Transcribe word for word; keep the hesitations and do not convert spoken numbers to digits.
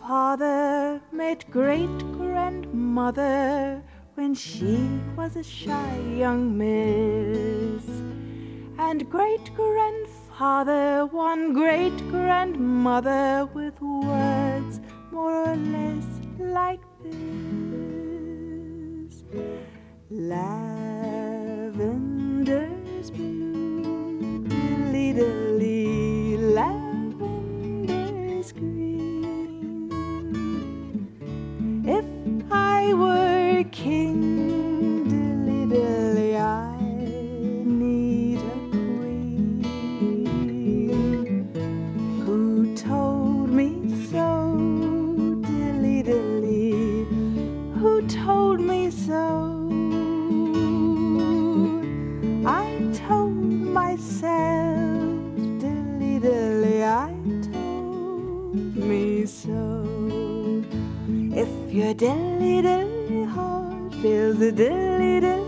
father met great-grandmother when she was a shy young miss. And great-grandfather won great-grandmother with words more or less like this. Lavender's blue, dilly-dilly, lavender's green. If I were king, dilly-dilly, I'd need a queen who told me so, dilly-dilly, who told me so. I told myself, dilly-dilly, I told me so. If your dilly-dilly heart feels a dilly-dilly